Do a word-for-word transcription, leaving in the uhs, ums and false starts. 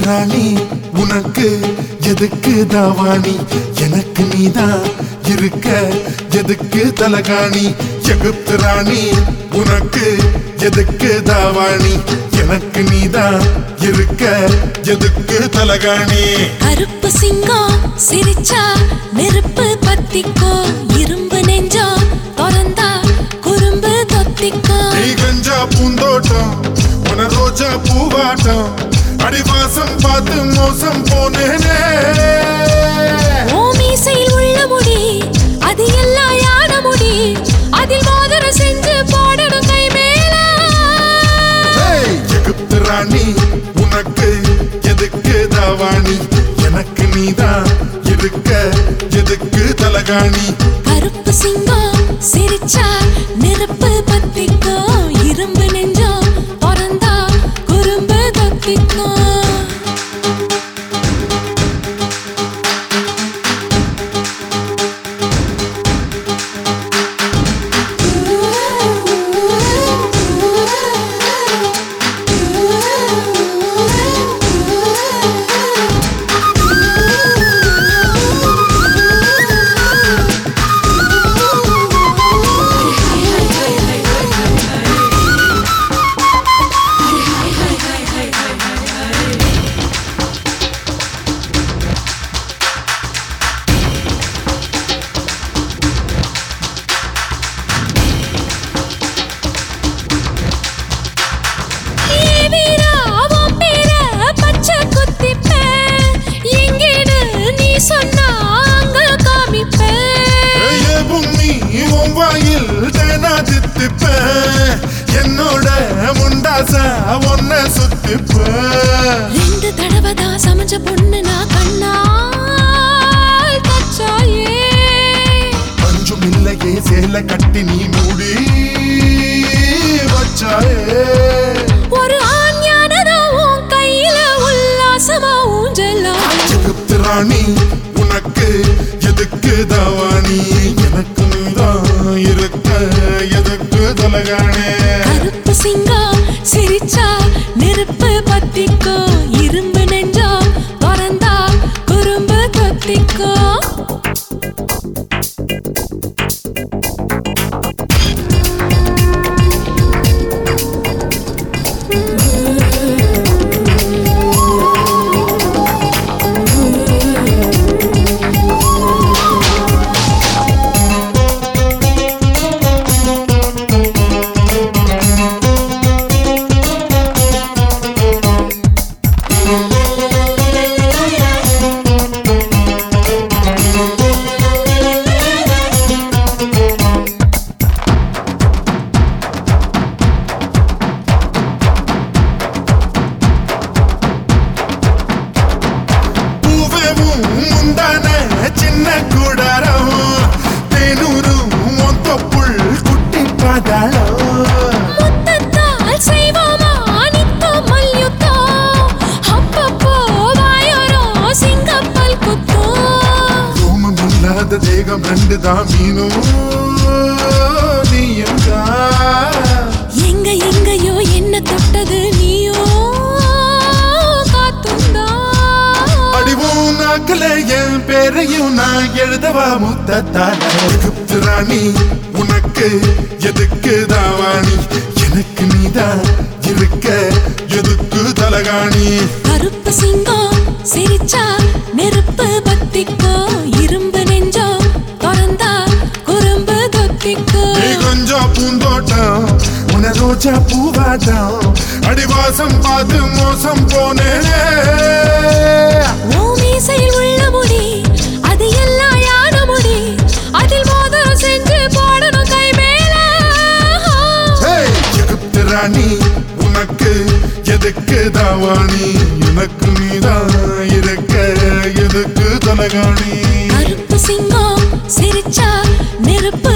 ராணி உனக்கு எதுக்கு தாவாணி எனக்கு நீதான் இருக்க எதுக்கு தலகாணி எகிப்து ராணி உனக்கு எதுக்கு தாவாணி எனக்கு நீதான் இருக்க எதுக்கு தலகாணி கருப்பு சிங்கம் சிரிச்சா நெருப்பு பத்திக்கோ இரும்பு நெஞ்சா திறந்தா குறும்பு தொத்திக்கோ நீ கஞ்சா பூந்தோட்டம் உன ரோஜா பூவாட்டம் அடிவாசம் பார்த்து மோசம் போனேனே ஓ மீசையில் உள்ள முடி அது எல்லாம் யான முடி அதில் மோதிரம் செஞ்சு போடணும் கை மேல எகிப்து ராணி உனக்கு எதுக்கு தாவாணி எனக்கு நீதான் இருக்க எதுக்கு தலகாணி கருப்பு சிங்கம் சிரிச்சா நெருப்பு பத்திக்கோ இரும்பு நெஞ்சா திறந்தா குறும்பு தொத்திக்கோ என்னோட முண்டாச ஒன்ன சுத்திப்ப ரெண்டு தடவைதான் சமைச்ச பொண்ணு நான் கண்ணால் கச்சாயே பஞ்சும் இல்லையே சேல கட்டி நீ மூடி வச்சாயே ஒரு ஆஞ்ஞானதா உன் கையில உல்லாசமா ஊஞ்சலா எகிப்து ராணி உனக்கு எதுக்கு தாவாணி எனக்கு நீதான் இருக்க எதுக்கு தலகானே கருப்பு சிங்கம் சிரிச்சா நெருப்பு பத்திக்கோ இரும்பு நெஞ்சா திறந்தா குறும்பு தொத்திக்கோ சின்ன கூடாரம் தேனூரும் மொத்தப்புள் குட்டி பாதாளம் முத்தத்தால் செய்வோமா நித்தம் மல்யுத்தம் அப்பப்போ வாயோரோ சிங்கப்பல் குத்தம் ரோமம் இல்லாத தேகம் ரெண்டு தான் மீனும் நீ எங்க எங்கயோ என்ன தொட்டது நீயோ காத்துந்தா அடிவும் நாக்கல என் பேரையும் நான் எழுதவா முத்தத்தால எகிப்து ராணி உனக்கு எதுக்கு தாவாணி எனக்கு நீதான் இருக்க எதுக்கு தலகாணி கருப்பு சிங்கம் சிரிச்சா நெருப்பு பத்திக்கோ இரும்பு நெஞ்சோ திறந்தா குறும்பு தொத்திக்கோ நீ கொஞ்சம் பூந்தோட்டம் உன ரோஜா பூவாட்டம் அடிவாசம் பார்த்து மோசம் போனேனே ஓ மீசையில் உள்ள முடி அது எல்லாம் யான முடி அதில் மோதிரம் செஞ்சு போடணும் கை மேல எகிப்து ராணி உனக்கு எதுக்கு தாவாணி எனக்கு நீதான் இருக்க எதுக்கு தலகாணி கருப்பு சிங்கம் சிரிச்சா நெருப்பு